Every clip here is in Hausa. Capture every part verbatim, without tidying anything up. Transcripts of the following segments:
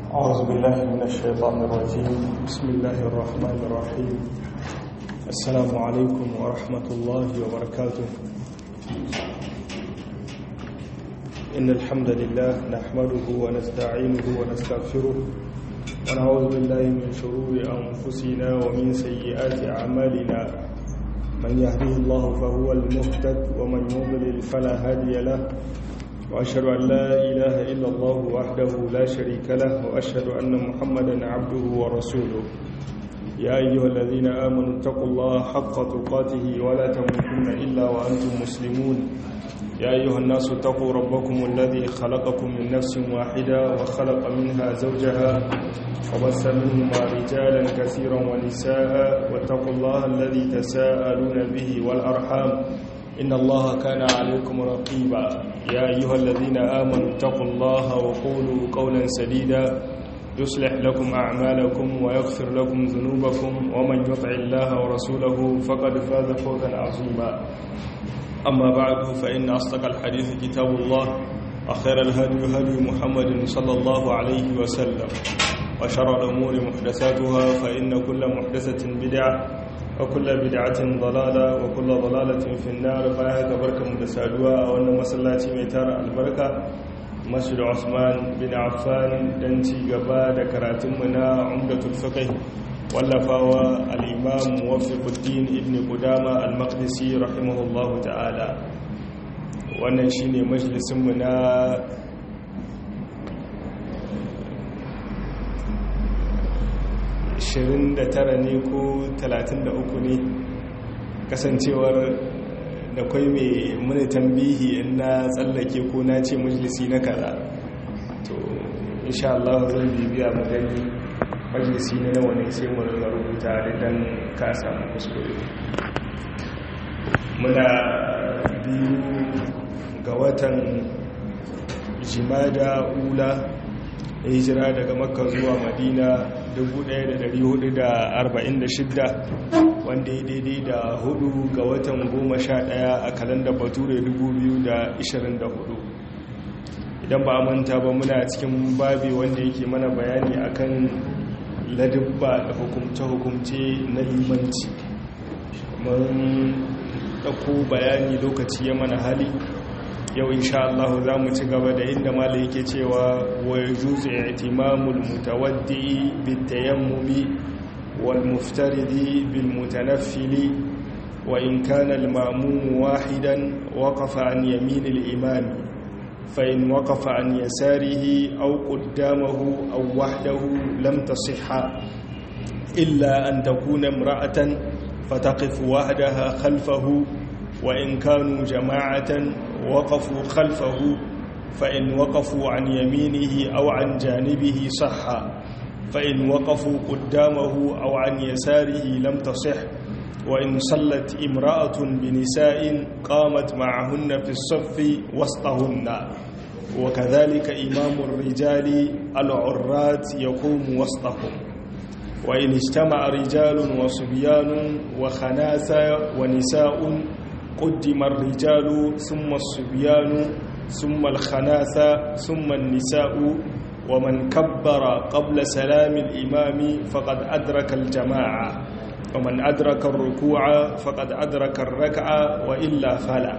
أعوذ بالله من الشيطان الرجيم. بسم الله الرحمن الرحيم. السلام عليكم ورحمة الله وبركاته. إن الحمد لله نحمده ونستعينه ونستغفره ونعوذ بالله من شرور أنفسنا ومن سيئات أعمالنا. من يهده الله فهو المهتد ومن يضلل فلا هادي له، وأشهد أن لا إله إلا الله وحده لا شريك له، وأشهد أن محمدا عبده ورسوله. يا أيها الذين آمنوا اتقوا الله حق تقاته ولا تموتن إلا وأنتم مسلمون. يا أيها الناس اتقوا ربكم الذي خلقكم من نفس واحدة وخلق منها زوجها وبث منهما رجالا كثيرا ونساء، واتقوا الله الذي تساءلون به والأرحام إن الله كان عليكم رقيبا. يا أيها الذين آمنوا اتقوا الله وقولوا قولا سديدا يصلح لكم أعمالكم ويغفر لكم ذنوبكم، ومن يطع الله ورسوله فقد فاز فوزا عظيما. أما بعد، فإن أصدق الحديث كتاب الله، وخير الهدي هدي محمد صلى الله عليه وسلم، وشر الأمور محدثاتها، فإن كل محدثة بدعة وكل بدعة ضلالة وكل ضلالة في النار. فهذا بركة مدسادوا وأن مسلاتي ميتار البركة مسجد عثمان بن عفان دنتي قبا دكراتمنا عمدة الفقه واللفاوى الإمام موفق الدين ابن قدامة المقدسي رحمه الله تعالى. وأن شيني مجلس منا ashirin da tara ne ko talatin da uku ne, kasancewar da kwai mai muni tambihi in na tsallake ko na ce majalisi na kaza, to insha Allah zan bibiya magani majalisi na nawa ne sai mu rinka rubuta da dan ka samu kuskure. Muna biyu ga watan Jimada Ula, hijira daga Makka zuwa Madina dubu ɗaya da ɗari hudu da arba'in da shida, wanda ya daidai da hudu ga watan goma sha ɗaya a kalandar bature dubu biyu da ishirin da hudu. Idan ba a manta ba, muna cikin babi wanda yake mana bayani akan ladabba da hukumce-hukumce na limanci. Mun ɗauko bayani lokaci ya mana hali. Yau insha Allah za mu ci gaba da inda malai yake cewa wa yajuzu i'timamul mutawaddi bit tayammumi wal muftaridi bil mutanaffili wa in kana al ma'mum wahidan waqafa an yamin al imam fa in waqafa an yasarihi aw qaddamahu aw wahdahu lam tasihha illa an takuna imra'atan fataqif wahdaha khalfahu wa in kanu jama'atan وقفوا خلفه فإن وقفوا عن يمينه أو عن جانبه صح، فإن وقفوا قدامه أو عن يساره لم تصح. وإن صلت امرأة بنساء قامت معهن في الصف وسطهن، وكذلك إمام الرجال العرات يقوم وسطهم. وإن اجتمع رجال وصبيان وخناثة ونساء قدم الرجال ثم الصبيان ثم الخناثة ثم النساء، ومن كبر قبل سلام الإمام فقد أدرك الجماعة، ومن أدرك الركوع فقد أدرك الركعة وإلا فلا.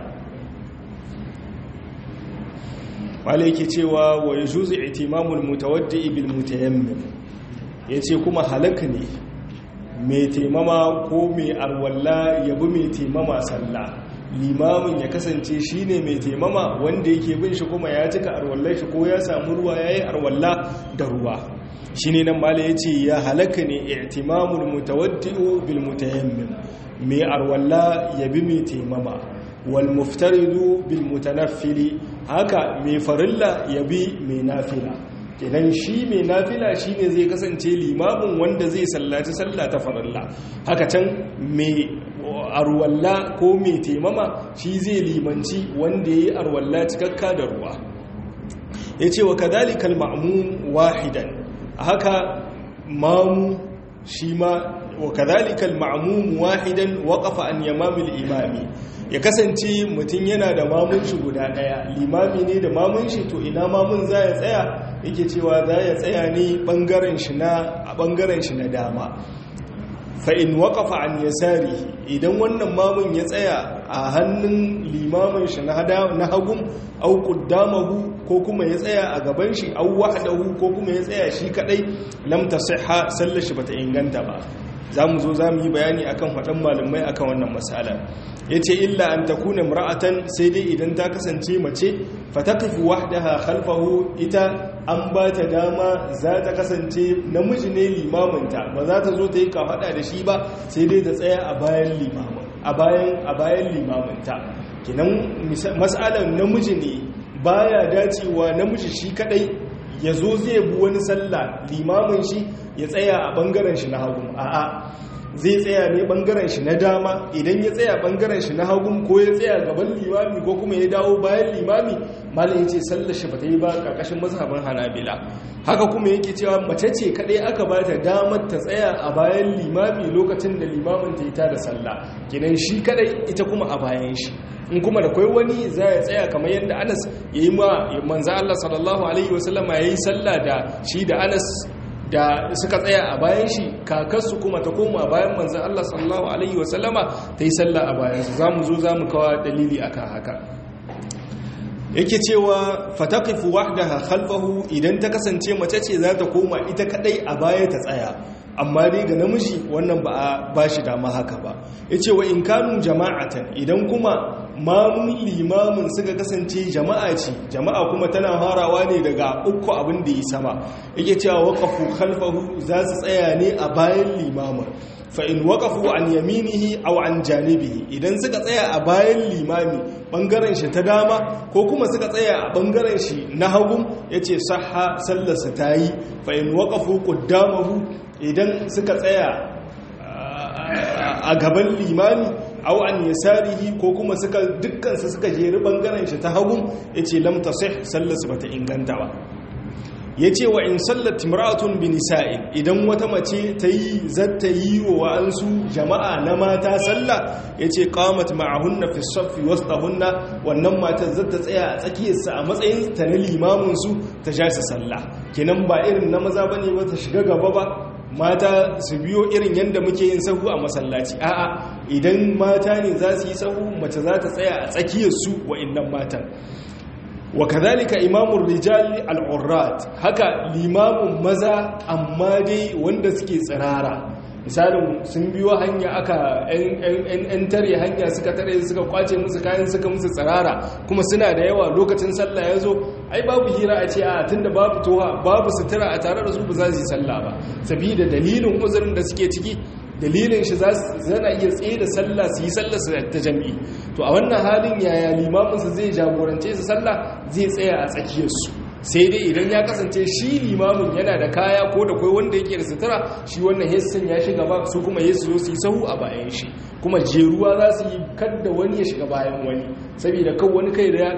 عليك تيوى ويجوز اعتمام المتودئ بالمتيمم. يتي كما هلكني mai taimama ko mai arwalla yabi mai taimama sallah, limamin ya kasance shine mai taimama wanda yake bin shi kuma ya cika arwallar shi ko ya samu ruwa yayi arwalla da ruwa. Shine nan mala yace ya halaka ne i'timamul mutawaddi'u bil mutayammim, mai arwalla yabi mai taimama, wal muftaridu bil mutanaffili, haka mai farilla yabi mai nafila. Kenan shi mai nafila shine zai kasance limamin wanda zai sallaci sallah ta farilla, haka can mai arwalla ko mai taimama shi zai limanci wanda yayi arwalla cikakka da ruwa. Yace wa kadhalikal ma'mum wahidan, haka mamu shi ma wa kadhalikal ma'mum wahidan waqafa an yamamil imami, ya kasance mutum yana da mamun shi guda daya, limami ne da mamun shi, to ina mamun za ya tsaya yake cewa za ya tsaya ne bangaren shi na a bangaren shi na dama fa in waqafa an yasari idan wannan mamun ya tsaya a hannun limamin shi na hada na hagum au qaddamahu ko kuma ya tsaya a gaban shi au wahdahu ko kuma ya tsaya shi kadai lam tasihha sallar shi bata inganta ba zamu zo zamu yi bayani akan fadan malamai akan wannan mas'ala yace illa an takuna imra'atan sai dai idan ta kasance mace fataqifu wahdaha khalfahu ita an ba ta dama za ta kasance namiji ne limaminta ba za ta zo ta yi kafada da shi ba sai dai ta tsaya a bayan limamin a bayan a bayan limaminta kinan mas'alan namiji ne baya dacewa namiji shi kadai ya zo zai bi wani sallah limamin shi ya tsaya a bangaren shi na hagu a'a zai tsaya ne bangaren shi na dama idan ya tsaya bangaren shi na hagun ko ya tsaya gaban limami ko kuma ya dawo bayan limami malam yace sallar shi bata yi ba karkashin mazhabin Hanabila haka kuma yake cewa mace ce kadai aka ba ta damar ta tsaya a bayan limami lokacin da limamin ta yi ta da sallah kinan shi kadai ita kuma a bayan shi in kuma da kai wani za ya tsaya kamar yadda Anas yayi ma manzo Allah sallallahu alaihi wasallama yayi sallah da shi da Anas da suka tsaya a bayan shi kakarsu kuma ta koma bayan manzan Allah sallallahu Alaihi wasallama ta yi sallah a bayansu za mu zo za mu kawo dalili akan haka yake cewa fataqifu wahdaha khalfahu idan ta kasance mace ce za ta koma ita kadai a baya ta tsaya amma dai ga namiji wannan ba a ba shi dama haka ba yace wa in kanu jama'atan idan kuma mamun limamin suka kasance jama'a ce jama'a kuma tana harawa ne daga uku abin da yi sama yake cewa waqafu khalfahu za su tsaya ne a bayan limamin fa in waqafu an yaminihi aw an janibihi idan suka tsaya a bayan limami bangaren shi ta dama ko kuma suka tsaya a bangaren shi na hagu yace sahha sallarsa tayi fa in waqafu qaddamahu idan suka tsaya a gaban limami aw an yasarihi ko kuma suka dukkan su suka jeri bangaren shi ta hagu yace lam tasih sallarsa bata inganta ba yace wa in sallat imra'atun bi nisa'in idan wata mace ta yi zata yi wa wa'ansu jama'a na mata sallah yace qamat ma'ahunna fi saffi wasṭahunna wannan matar zata tsaya a tsakiyar sa a matsayin ta na limamin su ta ja su sallah kenan ba irin na maza bane ba ta shiga gaba ba mata su biyo irin yadda muke yin sahu a masallaci a'a idan mata ne za su yi sahu mace za ta tsaya a tsakiyar su wa'annan matan wa kadhalika imamur rijali al-urrat haka limamun maza amma dai wanda suke tsirara misalin sun biyo hanya aka yan tare hanya suka tare suka kwace musu kayan suka musu tsirara kuma suna da yawa lokacin sallah ya zo ai babu hira a ce a tunda babu toha babu sutura a tare da su ba za su yi sallah ba saboda dalilin uzurin da suke ciki dalilin shi zana iya tsaye da sallah su yi sallah su ta jami'i to a wannan halin yaya limaminsu zai jagorance su sallah zai tsaya a tsakiyarsu sai dai idan ya kasance shi limamin yana da kaya ko da kai wanda yake da sutura shi wannan hessan ya shiga ba su kuma yesu zo su yi sahu a bayan shi kuma jeruwa za su yi kadda wani ya shiga bayan wani saboda kan wani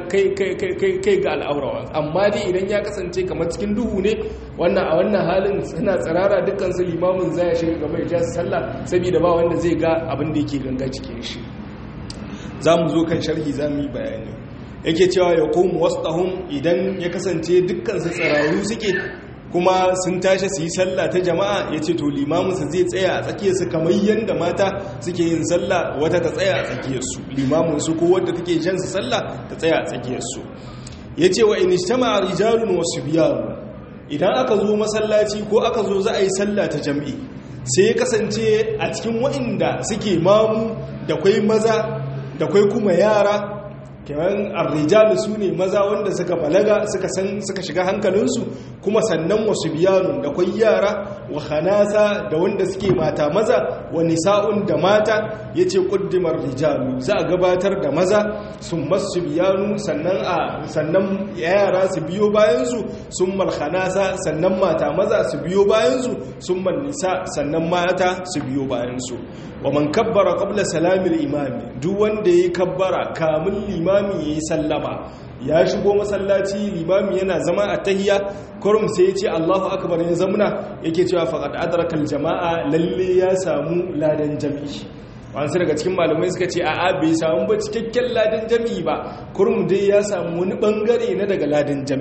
kai ga al'aurawa amma dai idan ya kasance kamar cikin duhu ne wannan a wannan halin suna tsirara dukkan su limamin za ya shiga gaba ya ja su sallah saboda ba wanda zai ga abin da yake ganga cikin shi za mu zo kan sharhi za mu yi bayani yake cewa ya komu wasɗahun idan ya kasance dukkansu tsararru suke kuma sun tashi su yi sallah ta jama'a ya ce to limaminsu zai tsaya a tsakiyarsu kamar yadda mata suke yin sallah wata ta tsaya a tsakiyarsu limaminsu ko wadda take jan su sallah ta tsaya a tsakiyarsu ya ce wa inishtama a rijalun wasu biyaru idan aka zo masallaci ko aka zo za a yi sallah ta jam'i sai ya kasance a cikin waɗanda suke mamu da kwai maza da kwai kuma yara kenan arrijalu su ne maza wanda suka balaga suka san suka shiga hankalinsu kuma sannan wasu biyanun da kwai yara wa khanasa da wanda suke mata maza wa nisa'un da mata yace quddimar rijalu za a gabatar da maza sun masu biyanu sannan a sannan yara su biyo bayan su summal khanasa sannan mata maza su biyo bayan su summal nisa sannan mata su biyo bayan su wa man kabbara qabla salamil imami duk wanda yayi kabbara kamun limami yayi sallama ya shigo masallaci limami yana zama a tahiyya kurum sai ya ce Allahu akbar ya zamuna yake cewa faqad adraka aljamaa lalle ya samu ladan jami'i wasu daga cikin malamai suka ce a'a bai samu ba cikakken ladan jami'i ba kurum dai ya samu wani bangare na daga ladan jami'i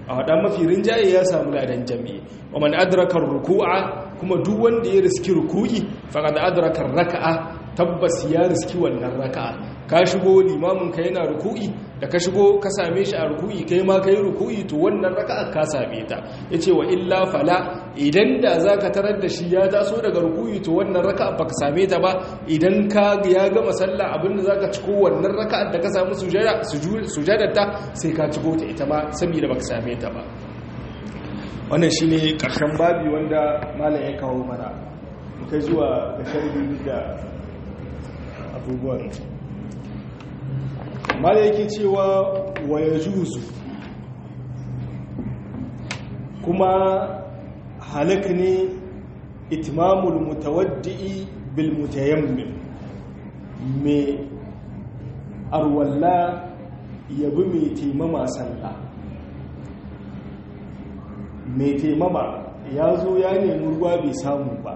a hada mafi rinjaye ya samu ladan jami'i wa man adraka ruku'a kuma duk wanda ya riski ruku'i faqad adraka raka'a tabbas ya riski wannan raka'a ka shigo limamin ka yana ruku'i da ka shigo ka same shi a ruku'i kai ma kai ruku'i to wannan raka'a ka same ta yace wa illa fala idan da zaka tarar da shi ya taso daga ruku'i to wannan raka'a baka same ta ba idan ka ya gama sallah abinda zaka ciko wannan raka'a da ka samu sujada sujadarta sai ka ciko ta ita ma saboda baka same ta ba wannan shine karshen babi wanda malam ya kawo mana muka zuwa ga sharhi da abubuwan mala yake cewa wa ya juzu kuma halak ne itmamul mutawaddi'i bil mutayammim me arwalla yabi mai taimama sallah mai taimama ya zo ya nemi ruwa bai samu ba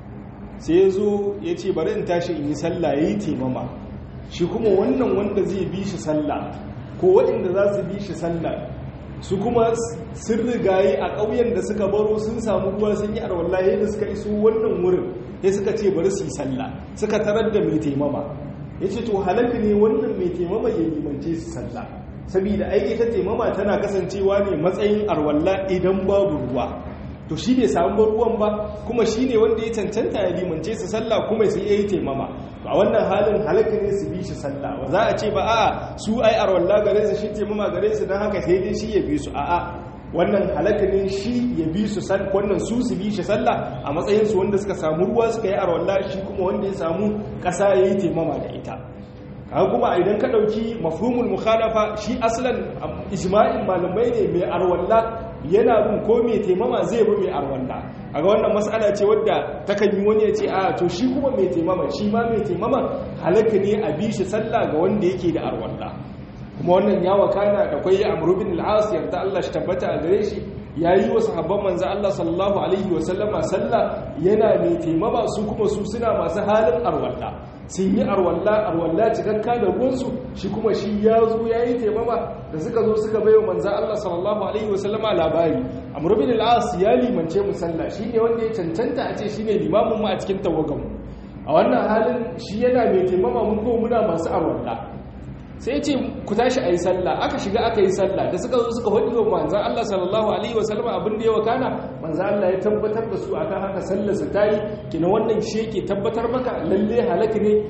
sai ya zo ya ce bari in tashi in yi sallah ya yi taimama shi kuma wannan wanda zai bi shi sallah ko waɗanda za su bi shi sallah su kuma sun rigaye a ƙauyen da suka baro sun samu ruwa sun yi arwallah yadda suka iso wannan wurin ya suka ce bari su yi sallah suka tarar da mai taimama ya ce to halaka ne wannan mai taimama ya limance su sallah saboda ai ita taimama tana kasancewa ne matsayin arwallah idan babu ruwa to shi bai samu ruwan ba kuma shi ne wanda ya cancanta ya limance su sallah kuma sai ya yi taimama a wannan halin halaka ne su bi shi sallah ba za a ce ba a'a su ai arwalla gare su shi taimama gare su don haka sai dai shi ya bi su a'a wannan halaka ne shi ya bi su sallah wannan su su bi shi sallah a matsayin su wanda suka samu ruwa suka yi arwalla shi kuma wanda ya samu ƙasa ya yi taimama da ita haka kuma idan ka ɗauki mafhumul mukhalafa shi aslan ijma'in malamai ne mai arwalla yana bin ko mai taimama zai bi mai arwalla a ga wannan mas'ala ce wadda takan yi wani ya ce a to shi kuma mai taimama shi ma mai taimama halaka ne a bi shi sallah ga wanda yake da arwalla kuma wannan ya wakana da kwai Amr ibn al-As yarda Allah shi tabbata a gare shi yayi wa sahabban manzo Allah sallallahu alaihi wa sallama sallah yana mai taimama su kuma su suna masu halin arwalla sun yi arwalla arwalla cikakka da ruwansu shi kuma shi ya zo ya yi taimama da suka zo suka bai wa manzan Allah sallallahu Alaihi wasallama labari Amr ibn al-As ya limance mu sallah shi ne wanda ya cancanta a ce shi ne limamin mu a cikin tawaganmu a wannan halin shi yana mai taimama mun ko muna masu arwalla sai ya ce ku tashi a yi sallah aka shiga aka yi sallah da suka zo suka hudu wa manzan Allah sallallahu Alaihi wasallama abin da ya wakana manzan Allah ya tabbatar da su akan haka sallarsa ta yi kina wannan shi yake tabbatar maka lalle halaka ne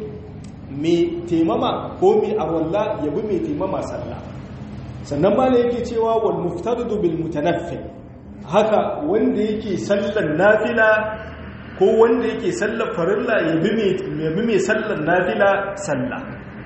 mai taimama ko mai arwalla ya bi mai taimama sallah sannan ma yake cewa wal muftaridu bil mutanaffil haka wanda yake sallar nafila ko wanda yake sallar farilla ya bi mai ya bi mai sallar nafila sallah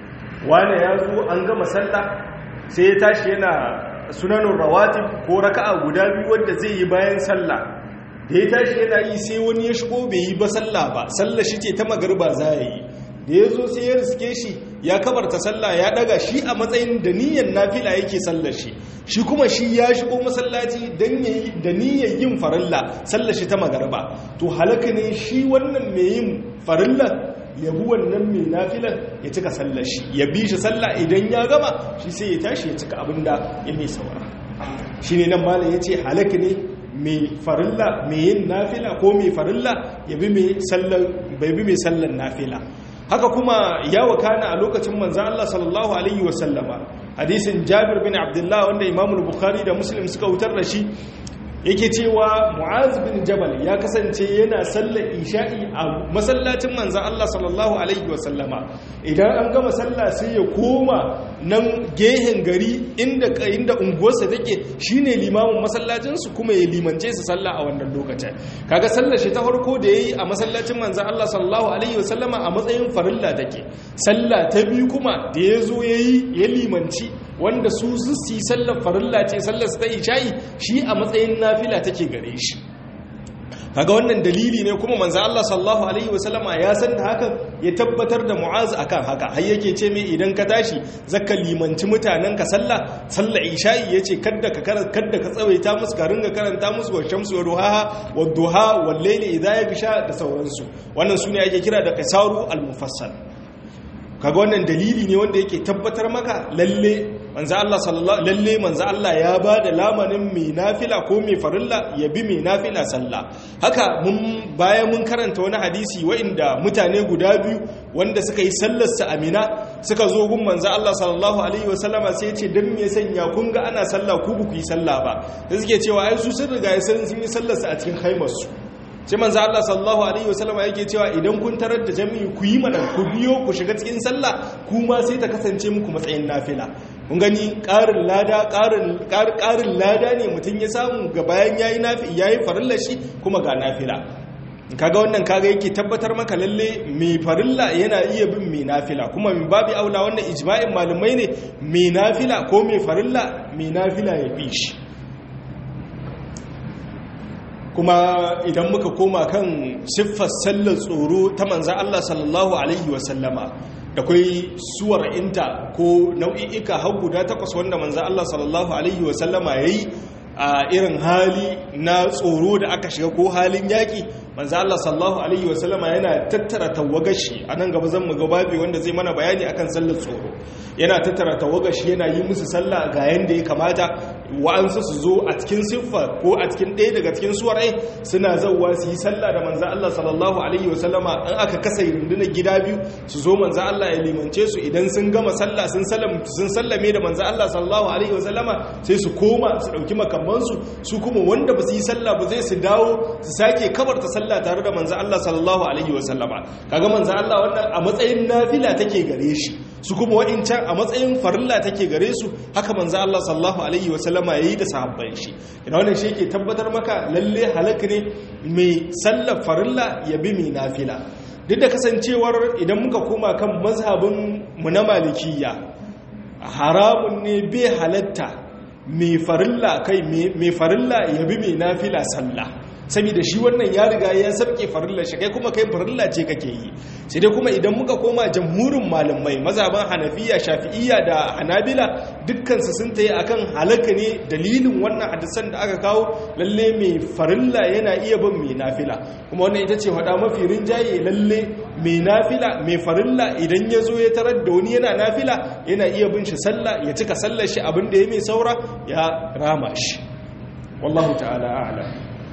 wanda ya zo an gama sallah sai ya tashi yana sunanun rawatib ko raka'a guda biyu wanda zai yi bayan sallah da ya tashi yana yi sai wani ya shigo bai yi ba sallah ba sallah shi ce ta magariba za ya yi da ya zo sai ya riske shi ya kabarta sallah ya daga shi a matsayin da niyyar nafila yake sallar shi shi kuma shi ya shigo masallaci dan yayi da niyyar yin farilla sallar shi ta magariba to halaka ne shi wannan mai yin farilla ya bi wannan mai nafilan ya cika sallar shi ya bi shi sallah idan ya gama shi sai ya tashi ya cika abinda ya mai saura shine nan malam yace halaka ne mai farilla mai yin nafila ko mai farilla ya bi mai sallar bai bi mai sallar nafila haka kuma ya wakana a lokacin manzan Allah sallallahu alaihi wasallama hadisin Jabir bin Abdullah wanda Imam Bukhari da Muslim suka wutar da shi yake cewa Mu'az bin Jabal ya kasance yana sallar isha'i a masallacin manzan Allah sallallahu alaihi wasallama idan an gama sallah sai ya koma nan gehen gari inda inda unguwarsa take shine limamin masallacin su kuma ya limance su sallah a wannan lokacin kaga sallar shi ta farko da yayi a masallacin manzan Allah sallallahu alaihi wasallama a matsayin farilla take sallah ta biyu kuma da yazo yayi ya limanci wanda su su yi sallar farilla ce sallar su ta isha'i shi a matsayin nafila take gare shi kaga wannan dalili ne kuma manzo Allah sallallahu alaihi wasallama ya san da hakan ya tabbatar da Mu'az akan haka har yake ce mai idan ka tashi zakka limanci mutanen ka sallah sallar isha'i yace kadda ka kadda ka tsawaita musu ka ringa karanta musu wa shamsu wa duha wa duha wal layli idha yaghsha da sauransu wannan sune ake kira da qisaru al mufassal kaga wannan dalili ne wanda yake tabbatar maka lalle manzo Allah sallallahu lalle manzo Allah ya ba da lamanin mai nafila ko mai farilla ya bi mai nafila sallah. Haka mun bayan mun karanta wani hadisi wa'inda mutane guda biyu wanda suka yi sallar sa Amina suka zo gun manzo Allah sallallahu alaihi wasallama sai ya ce dan me sanya kun ga ana sallah ku ba ku yi sallah ba, sai suke cewa ai su sun riga sun yi sallar sa a cikin haimar su. sai manzo Allah sallallahu alaihi wasallam yake cewa idan kun tarar da jami'i ku yi mana ku biyo ku shiga cikin sallah kuma sai ta kasance muku matsayin nafila. kun gani ƙarin lada ƙarin ƙarin lada ne mutum ya samu ga bayan yayi nafi yayi farilla shi kuma ga nafila. kaga wannan kaga yake tabbatar maka lalle mai farilla yana iya bin mai nafila, kuma min babi aula wannan ijma'in malumai ne mai nafila ko mai farilla mai nafila ya bi shi. kuma idan muka koma kan siffar sallar tsoro ta manzan Allah sallallahu alaihi wasallama da kai suwar inta ko nau'i'ika har guda takwas wanda manzan Allah sallallahu alaihi wasallama yayi a irin hali na tsoro da aka shiga ko halin yaƙi. manzan Allah sallallahu alaihi wasallama yana tattara tawagashi a nan gaba zan mu gababi wanda zai mana bayani akan sallar tsoro. yana tattara tawagashi yana yi musu sallah ga yanda ya kamata. wa'ansu su zo a cikin siffa ko a cikin ɗaya daga cikin suwarai suna zauwa su yi sallah da manzan Allah sallallahu alaihi wasallama an aka kasa rundunar gida biyu su zo manzan Allah ya limance su idan sun gama sallah sun sallame da manzan Allah sallallahu alaihi wasallama sai su koma su ɗauki makamansu su kuma wanda ba su yi sallah ba zai su dawo su sake kabarta sallah tare da manzan Allah sallallahu alaihi wasallama. kaga manzan Allah wannan a matsayin nafila take gare shi, su kuma wa'incan a matsayin farilla take gare su. haka manzan Allah sallallahu alaihi wasallama ya yi da sahabban shi. ina wannan shi yake tabbatar maka lalle halak ne mai sallar farilla ya bi mai nafila. duk da kasancewar idan muka koma kan mazhabin mu na malikiyya haramun ne bai halatta mai farilla kai mai farilla ya bi mai nafila sallah, saboda shi wannan ya riga ya sabke farilla shi kai kuma kai farilla ce kake yi. sai dai kuma idan muka koma jamhurin malamai mazhaban Hanafiya, Shafi'iyya da Hanabila dukkan su sun tayi akan halaka ne dalilin wannan hadisan da aka kawo lalle mai farilla yana iya bin mai nafila. kuma wannan ita ce hada mafi rinjaye lalle mai nafila mai farilla idan ya zo ya tarar da wani yana nafila yana iya bin shi sallah ya cika sallar shi abin da ya mai saura ya rama shi. wallahu ta'ala a'lam.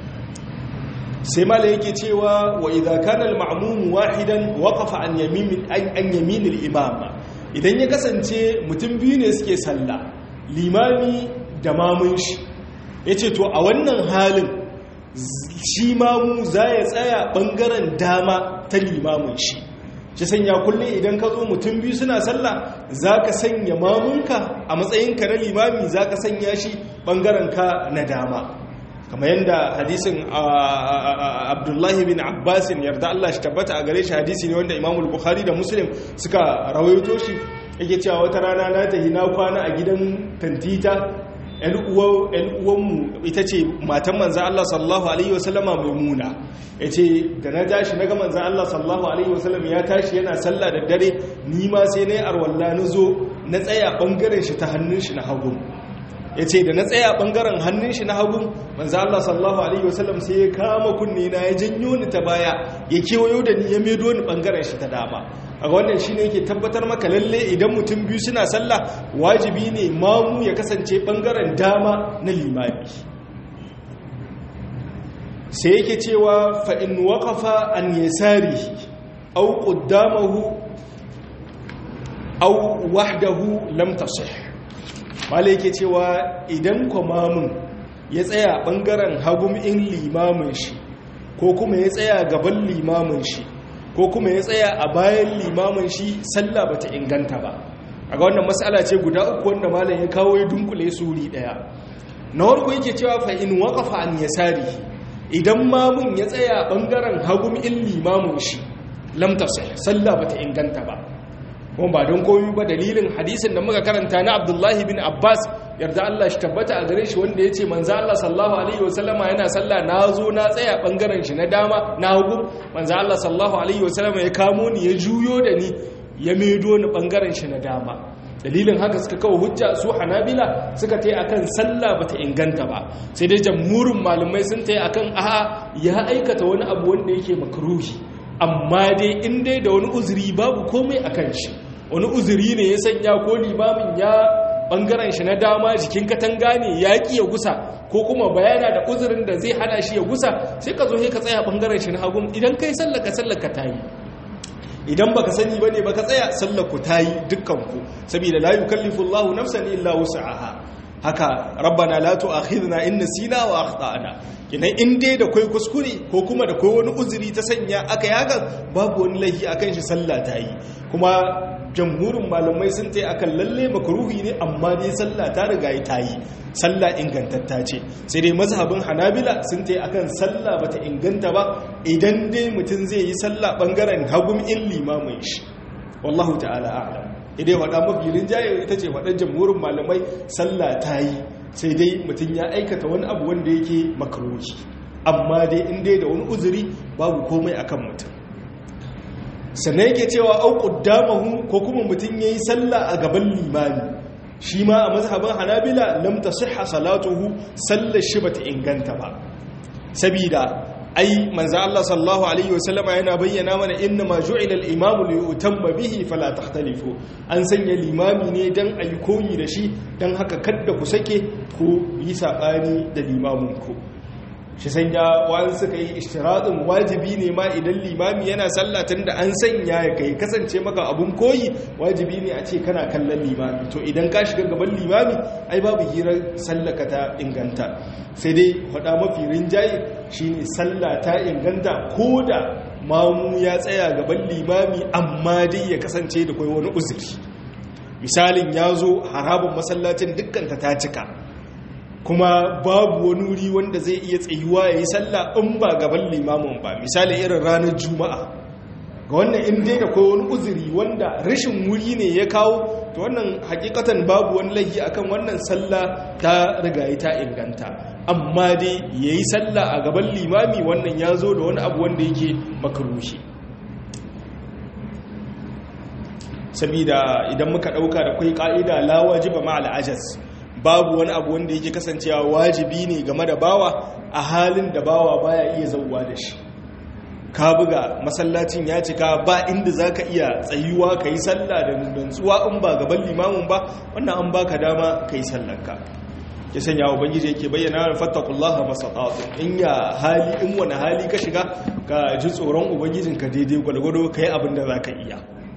sai mala yake cewa wa idza kana al-ma'mum wahidan waqafa an yamin an yamin al-imam. idan ya kasance mutum biyu ne suke sallah limami da mamun shi yace to a wannan halin shi mamu za ya tsaya bangaren dama ta limamin shi. shi sanya kullum idan ka zo mutum biyu suna sallah zaka sanya mamunka a matsayinka na limami zaka sanya shi bangaren ka na dama, kamar yadda hadisin Abdullahi bin Abbasin yarda Allah shi tabbata a gare shi hadisi ne wanda Imamul Bukhari da Muslim suka rawaito shi. yake cewa wata rana na tahi na kwana a gidan tantita ‘yan uwanmu ita ce matan manzan Allah sallallahu Alaihi wasallama Maimuna. ya ce da na tashi na ga manzan Allah sallallahu Alaihi wasallam ya tashi yana sallah da dare, ni ma sai na yi arwalla na zo na tsaya ɓangaren shi ta hannun shi na hagu. ya ce da na tsaya ɓangaren hannun shi na hagu manzo Allah sallallahu alaihi wasallam sai ya kama kunne na ya janyo ni ta baya ya kewayo da ni ya medo ni ɓangaren shi ta dama. a wannan shi ne yake tabbatar maka lalle idan mutum biyu suna sallah wajibi ne mamu ya kasance ɓangaren dama na limami. sai yake cewa fa in waqafa an yasarihi aw qaddamahu aw wahdahu lam tasih. malai yake cewa idan kwamamun ya tsaya ɓangaren hagun in limamin shi ko kuma ya tsaya gaban limamin shi ko kuma ya tsaya a bayan limamin shi sallah bata inganta ba. a ga wannan matsala ce guda uku wanda malam ya kawo ya dunkule su wuri daya. na farko yake cewa fa in waqafa an yasari, idan mamun ya tsaya ɓangaren hagun in limamin shi lam tasih, sallah bata inganta ba. kuma ba don koyi ba dalilin hadisin da muka karanta na Abdullahi bin Abbas yarda Allah shi tabbata a gare shi wanda ya ce manzo Allah sallallahu alaihi wasallama yana sallah na zo na tsaya bangaren shi na dama na hagu, manzo Allah sallallahu alaihi wasallama ya kamo ni ya juyo da ni ya medo ni bangaren shi na dama. dalilin haka suka kawo hujja su Hanabila suka tai akan sallah bata inganta ba. sai dai jamhurin malamai sun tai akan a'a ya aikata wani abu wanda yake makruhi, amma dai in dai da wani uzuri babu komai akan shi. wani uzuri ne ya sanya ko limamin ya bangaren shi na dama jikin katanga ne ya ki ya gusa ko kuma bayana da uzurin da zai hana shi ya gusa sai ka zo sai ka tsaya bangaren shi na hagu idan kai sallaka sallaka tayi idan baka sani bane baka tsaya sallaku tayi dukkan ku saboda la yukallifu Allahu nafsan illa wus'aha haka rabbana la tu'akhidna in nasina wa akhtana kinan in dai da kai kuskure ko kuma da kai wani uzuri ta sanya aka yaga babu wani lahi akan shi sallah ta yi kuma jamhurin malamai sun tai akan lalle makruhi ne amma dai sallah ta riga ta yi sallah ingantatta ce sai dai mazhabin hanabila sun tai akan sallah bata inganta ba idan dai mutun zai yi sallah bangaren hagum in limamin shi wallahu ta'ala a'lam idai wada mafi rinjaye ita ce wadan jamhurin malamai sallah ta yi sai dai mutum ya aikata wani abu wanda yake makruhi amma dai in dai da wani uzuri babu komai akan mutum sannan yake cewa au qaddamahu ko kuma mutum yayi sallah a gaban limami shi ma a mazhabin hanabila lam tasihha salatuhu sallar shi bata inganta ba sabida ai manzo Allah sallallahu alaihi wasallama yana bayyana mana inna ma ju'ila al-imamu li yutamma bihi fala takhtalifu an sanya limami ne dan ayi koyi da shi dan haka kada ku sake ku yi sabani da limamin ku shi sanya wani suka yi ishtiradin wajibi ne ma idan limami yana sallah tunda an sanya ya kai kasance maka abun koyi wajibi ne a ce kana kallon limami to idan ka shiga gaban limami ai babu hirar sallaka ta inganta sai dai faɗa mafi rinjaye shine sallah ta inganta ko da mamu ya tsaya gaban limami amma dai ya kasance da kai wani uzuri misalin ya zo harabin masallacin dukkanta ta cika kuma babu wani wuri wanda zai iya tsayuwa ya yi sallah in ba gaban limamin ba misali irin ranar juma'a ga wannan in dai da kai wani uzuri wanda rashin wuri ne ya kawo to wannan hakikatan babu wani laifi akan wannan sallah ta rigayi ta inganta amma dai yayi sallah a gaban limami wannan ya zo da wani abu wanda yake makruhi sabida idan muka dauka da kai ka'ida la wajiba ma al-ajaz babu wani abu wanda yake kasancewa wajibi ne game da bawa a halin da bawa baya iya zauwa da shi ka buga masallacin ya cika ba inda zaka iya tsayuwa kai sallah da nutsuwa in ba gaban limamin ba wannan an baka dama kai sallarka ya sanya ubangiji yake bayyana fattaqullaha masata'tu in ya hali in wani hali ka shiga ka ji tsoron ubangijinka daidai gwalgwado kai abin da zaka iya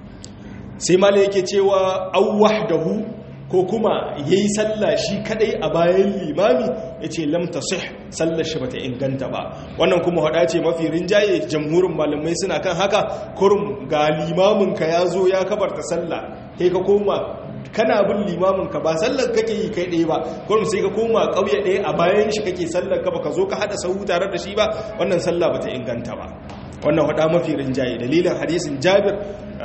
sai malai yake cewa aw wahdahu ko kuma ya yi sallah shi kadai a bayan limami ya ce lamta sih sallar shi bata inganta ba wannan kuma hada ce mafi rinjaye jamhurin malamai suna kan haka kurum ga limaminka ya zo ya kabarta sallah kai ka koma kana bin limaminka ba sallar kake yi kai ɗaya ba kurum sai ka koma ƙauye ɗaya a bayan shi kake sallar ka baka zo ka hada sahu tare da shi ba wannan sallah bata inganta ba wannan hada mafi rinjaye dalilin hadisin Jabir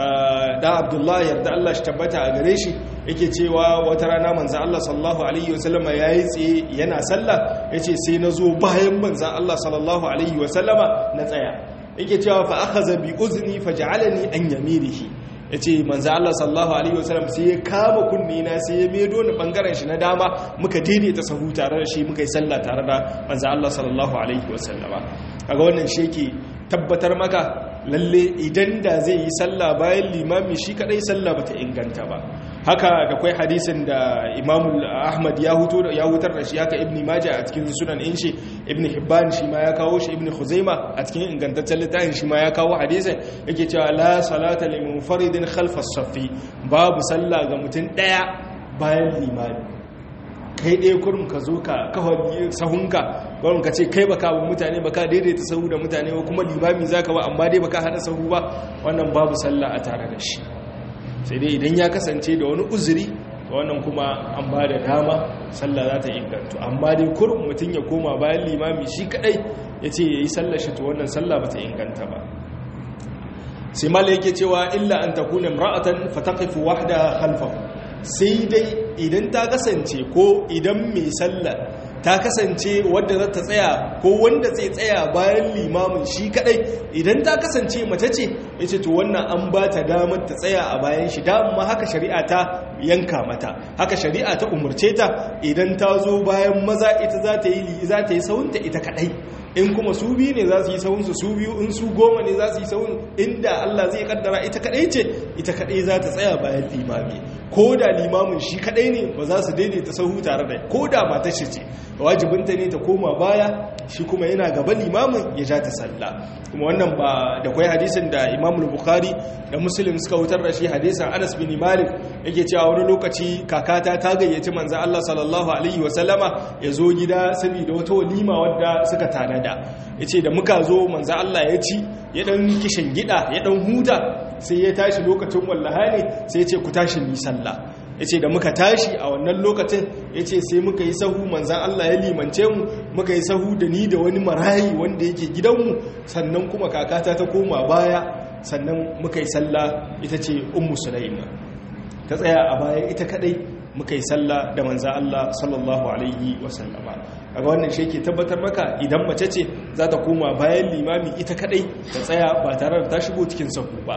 da Abdullahi yarda Allah shi tabbata a gare shi yake cewa wata rana manzan Allah sallallahu alaihi wasallama ya yi tsaye yana sallah ya ce sai na zo bayan manzan Allah sallallahu alaihi wasallama na tsaya yake cewa fa aka zabi uzini fa ja'alani an yamirihi ya ce manzan Allah sallallahu alaihi wasallam sai ya kama kunni na sai ya medo ni bangaren shi na dama muka daidaita sahu tare da shi muka yi sallah tare da manzan Allah sallallahu alaihi wasallama kaga wannan shi yake tabbatar maka lalle idan da zai yi sallah bayan limami shi kadai sallah bata inganta ba haka da kwai hadisin da Imam Ahmad ya huto ya hutar da shi haka Ibn Majah a cikin sunan inshi Ibn Hibban shi ma ya kawo shi Ibn Khuzaima a cikin ingantaccen littafin shi ma ya kawo hadisin yake cewa la salata lil munfaridin khalfa as-saffi babu sallah ga mutum daya bayan limami kai ɗaya kurum ka zo ka kawai sahunka gwarin ka ce kai baka abin mutane baka daidaita sahu da mutane ba kuma limami za ka ba amma dai baka hada sahu ba wannan babu sallah a tare da shi sai dai idan ya kasance da wani uzuri wannan kuma an ba da dama sallah za ta inganta amma dai kurum mutum ya koma bayan limami shi kadai ya ce ya yi sallah shi to wannan sallah ba ta inganta ba sai mala yake cewa illa an takuna imra'atan fataqifu wahdaha khalfahu sai dai idan ta kasance ko idan mai sallah ta kasance wadda za ta tsaya ko wanda zai tsaya bayan limamin shi kadai idan ta kasance mace ce yace to wannan an ba ta damar ta tsaya a bayan shi dama haka shari'a ta yanka mata. Haka shari'a ta umurce ta idan ta zo bayan maza ita za ta yi za ta yi sahunta ita kadai, in kuma su biyu ne za su yi sahunsu su biyu, in su goma ne za su yi sahun, inda Allah zai kaddara ita kadai ce ita kadai za ta tsaya bayan limami, ko da limamin shi kadai ne ba za su daidaita sahu tare da, ko da matar shi ce wajibinta ne ta koma baya, shi kuma yana gaba limamin ya ja ta sallah. Kuma wannan ba da kwai hadisin da Imam Bukhari da Muslim suka wutar da shi, hadisin Anas bin Malik yake cewa wani lokaci kakata ta gayyaci manzo Allah sallallahu alaihi wasallama ya zo gida saboda wata walima wadda suka tanada. Yace da muka zo manzo Allah ya ci, ya dan kishin gida, ya dan huta, sai ya tashi lokacin wallaha ne, sai ya ce ku tashi ni sallah. Ya ce da muka tashi a wannan lokacin, ya ce sai muka yi sahu, manzan Allah ya limance mu, muka yi sahu da ni da wani marayi wanda yake gidanmu, sannan kuma kakata ta koma baya, sannan muka yi sallah, ita ce Ummu Sulaima ta tsaya a baya ita kadai, muka yi sallah da manzan Allah sallallahu alaihi wasallama. Daga wannan shi ke tabbatar maka idan mace ce za ta koma bayan limami ita kadai ta tsaya ba tare da ta shigo cikin sahu ba.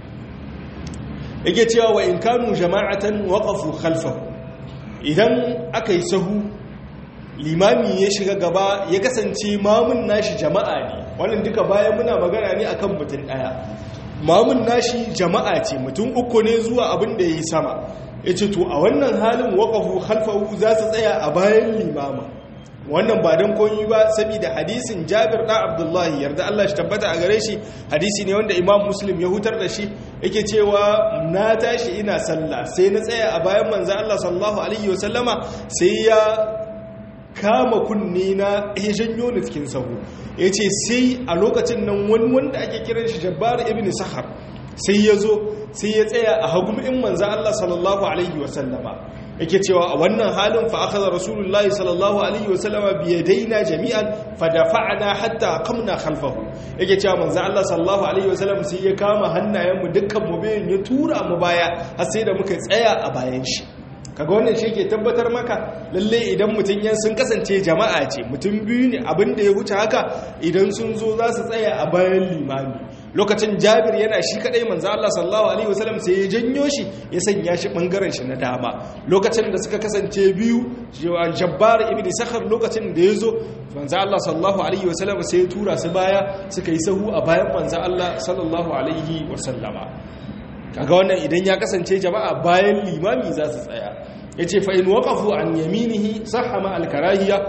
Yake cewa wa in kanu jama'atan waqafu khalfahu, idan aka yi sahu limami ya shiga gaba ya kasance mamun nashi jama'a ne, wannan duka bayan muna magana ne akan mutum daya, mamun nashi jama'a ce mutum uku ne zuwa abin da yayi sama, yace to a wannan halin waqafu khalfahu za su tsaya a bayan limama. Wannan ba don koyi ba saboda hadisin Jabir da Abdullahi yarda Allah shi tabbata a gare shi, hadisi ne wanda Imam Muslim ya hutar da shi, yake cewa na tashi ina sallah sai na tsaya a bayan manzo Allah sallallahu alaihi wasallama, sai ya kama kunne na ya janyo ni cikin sahu. Yace sai a lokacin nan wani wanda ake kiran shi Jabbar ibn Sakhar sai ya zo sai ya tsaya a hagu in manzo Allah sallallahu alaihi wasallama. Yake cewa a wannan halin fa akhadha rasulullahi sallallahu alaihi wasallama bi yadaina jami'an fa dafa'na hatta qamna khalfahu. Yake cewa manzo Allah sallallahu alaihi wasallam sai ya kama hannayen mu dukkan mu bayin ya tura mu baya har sai da muka tsaya a bayan shi. Kaga wannan shi ke tabbatar maka lalle idan mutun yan sun kasance jama'a ce, mutum biyu ne abinda ya huce haka, idan sun zo za su tsaya a bayan limami. Lokacin Jabir yana shi kadai manzo Allah sallallahu alaihi wasallam sai ya janyo shi ya sanya shi bangaren shi na dama. Lokacin da suka kasance biyu, Jabbar ibn Sakhar lokacin da yazo manzo Allah sallallahu alaihi wasallam sai ya tura su baya, suka yi sahu a bayan manzo Allah sallallahu alaihi wasallama. Kaga wannan idan ya kasance jama'a bayan limami za su tsaya. Yace fa in waqafu an yaminihi sahha ma al-karahiya,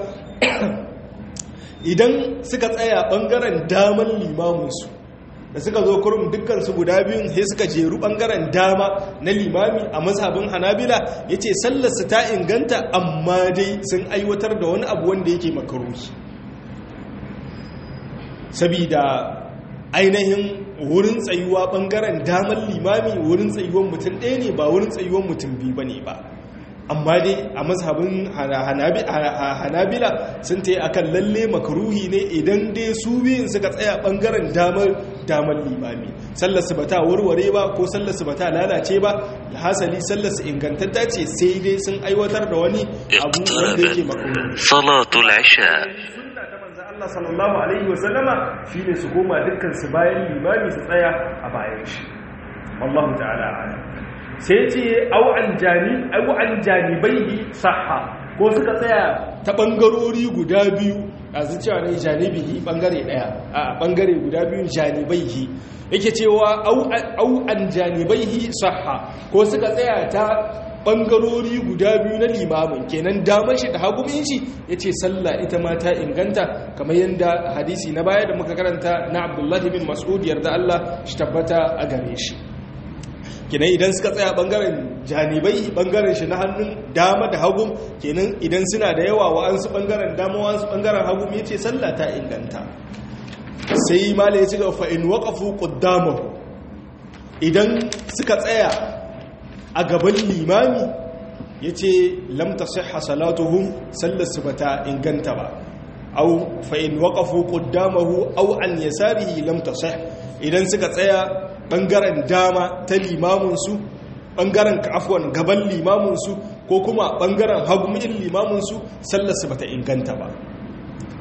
idan suka tsaya bangaren daman limamin su, da suka zo kurum dukkansu guda biyun sai suka jeru bangaren dama na limami a mazhabin Hanabila, yace sallarsu ta inganta amma dai sun aiwatar da wani abu wanda yake makaruhi, sabida ainihin wurin tsayuwa bangaren daman limami wurin tsayuwan mutum ɗaya ne ba wurin tsayuwan mutum biyu bane ba. Amma dai a mazhabin Hanabila sun ta yi akan lalle makaruhi ne idan dai su biyun suka tsaya bangaren damar limami, sallarsu ba ta warware ba ko sallarsu ba ta lalace ba, hasali sallarsu ingantatta ce, sai dai sun aiwatar da wani abu wanda yake makaruhi. Salatul Isha. Allah sallallahu alaihi wasallama shine su koma dukkan su bayan limami su tsaya a bayan shi. Wallahu ta'ala a'lam. Sai ce au an jani au an janibaihi sahha, ko suka tsaya ta bangarori guda biyu, a cewa ne janibihi bangare daya, a bangare guda biyu janibaihi, yake cewa au au an janibaihi sahha, ko suka tsaya ta bangarori guda biyu na limamin, kenan damar shi da hagumin shi, yace sallah ita ma ta inganta, kamar yanda hadisi na baya da muka karanta na Abdullah bin Mas'ud yarda Allah shi tabbata a gare shi. Kenan idan suka tsaya bangaren janibai, bangaren shi na hannun dama da hagun, kenan idan suna da yawa wa'ansu bangaren dama wa'ansu bangaren hagun, yace sallah ta inganta. Sai malai ya ci ga fa in waqafu qaddamahu, idan suka tsaya a gaban limami, yace lam tasihha salatuhum, sallarsu bata inganta ba. Au fa in waqafu qaddamahu aw an yasarihi lam tasih, idan suka tsaya ɓangaren dama ta limaminsu, ɓangaren kafon gaban limaminsu, ko kuma ɓangaren hagumin limaminsu, sallarsu ba ta inganta ba.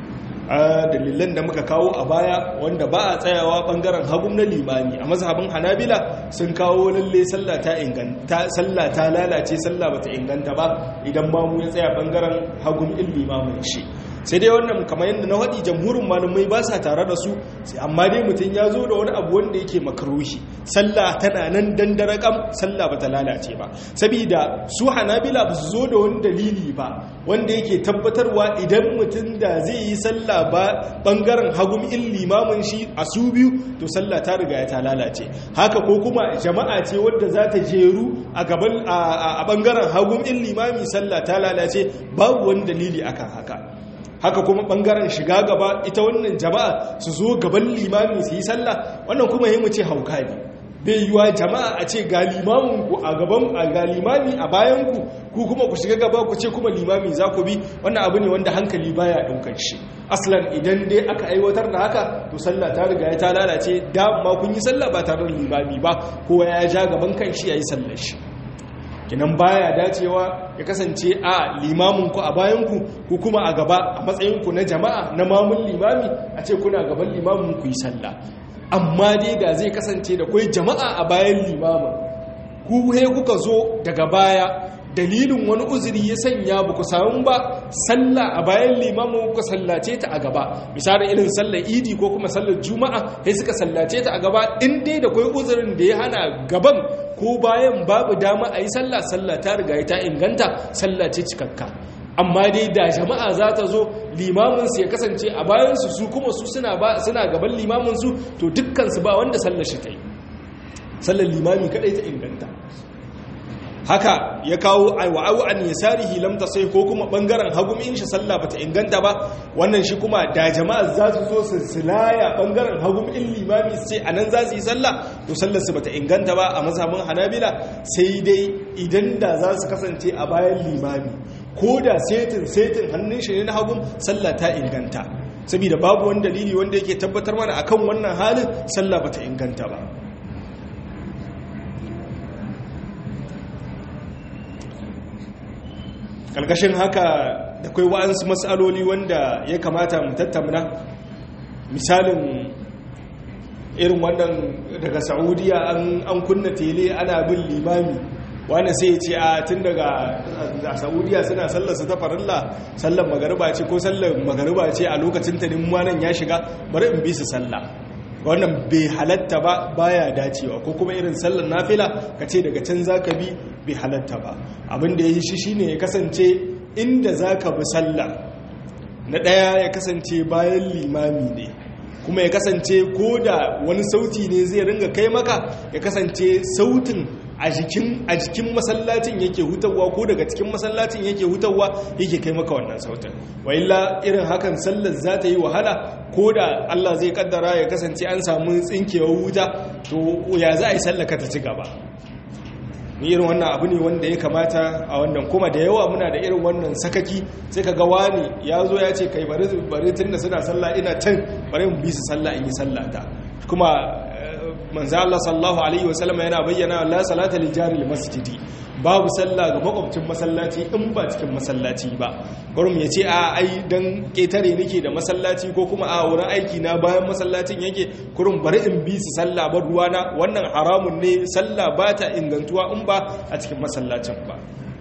dalilan da muka kawo a baya wanda ba a tsayawa bangaren hagun na limami a mazhabin hanabila sun kawo lalle sallah ta inganta sallah ta lalace sallah bata inganta ba idan mamu ya tsaya bangaren hagun in limamin shi sai dai wannan kamar yadda na waɗi jamhurin malamai ba sa tare da su amma dai mutum ya zo da wani abu wanda yake makaruhi sallah tana nan dandara kam sallah bata lalace ba saboda su hanabila ba su zo da wani dalili ba wanda yake tabbatarwa idan mutum da zai yi sallah ba bangaren hagum in limamin shi a su biyu to sallah ta riga ya ta lalace haka ko kuma jama'a ce wadda za ta jeru a gaban a bangaren hagum in limami sallah ta lalace babu wani dalili akan haka haka kuma bangaren shiga gaba ita wannan jama'a su zo gaban limami su yi sallah wannan kuma yi mu ce hauka ne bai yiwa jama'a a ce ga limaminku a gaban ga limami a bayanku ku kuma ku shiga gaba ku ce kuma limami za ku bi wannan abu ne wanda hankali baya daukar shi aslan idan dai aka aiwatar da haka to sallah ta riga ya ta lalace da ma kun yi sallah ba tare da limami ba kowa ya ja gaban kan shi yayi sallar shi kinan baya dacewa ya kasance a limaminku a bayanku ku kuma a gaba a matsayinku na jama'a na mamun limami a ce kuna gaban limamin ku yi sallah amma dai da zai kasance da kai jama'a a bayan limamin ku he kuka zo daga baya dalilin wani uzuri ya sanya ba ku samu ba sallah a bayan limamin ku sallace ta a gaba misali irin sallar idi ko kuma sallar juma'a sai suka sallace ta a gaba in dai da kai uzurin da ya hana gaban ko bayan babu dama a yi sallah sallah ta riga ta inganta sallah ce cikakka amma dai da jama'a za ta zo limaminsu ya kasance a bayansu su kuma su suna gaban limaminsu to dukkansu ba wanda sallar shi ta yi sallar limami kadai ta inganta haka ya kawo aiwa'u an yasarihi lam tasai ko kuma bangaren hagum in shi sallah bata inganta ba wannan shi kuma da jama'a za su zo su silaya bangaren hagum in limami sai anan za su yi sallah to sallar su bata inganta ba a mazhabin hanabila sai dai idan da za su kasance a bayan limami ko da setin setin hannun shi ne na hagum sallah ta inganta saboda babu wani dalili wanda yake tabbatar mana akan wannan halin sallah bata inganta ba ƙarƙashin haka da kai wa'ansu matsaloli wanda ya kamata mu tattauna misalin irin wannan daga saudiya an kunna tele ana bin limami wanda sai ce a tun daga saudiya suna sallarsa ta farilla sallar magariba ce ko sallar magariba ce a lokacin ta nan ya shiga bari in bi su sallah wannan bai halatta ba baya dacewa ko kuma irin sallar nafila ka ce daga can zaka bi bai halatta ba abin da ya yi shi shine ya kasance inda zaka bi sallah na daya ya kasance bayan limami ne kuma ya kasance ko da wani sauti ne zai ringa kai maka ya kasance sautin a jikin a jikin masallacin yake hutawa ko daga cikin masallacin yake hutawa yake kai maka wannan sautin wa illa irin hakan sallar za ta yi wahala ko da Allah zai kaddara ya kasance an samu tsinkewar wuta to ya za a yi sallaka ta ci gaba ni irin wannan abu ne wanda ya kamata a wannan kuma da yawa muna da irin wannan sakaki sai ka ga wani ya zo ya ce kai bari bari tunda suna sallah ina can bari mu bi su sallah in yi sallata kuma manzo Allah sallallahu alaihi wasallam yana bayyana la salata li jari masjidi babu sallah ga makwabcin masallaci in ba cikin masallaci ba gurum yace a ai dan ketare nake da masallaci ko kuma a wurin aiki na bayan masallacin yake kurum bari in bi su sallah bar ruwana wannan haramun ne sallah ba ta ingantuwa in ba a cikin masallacin ba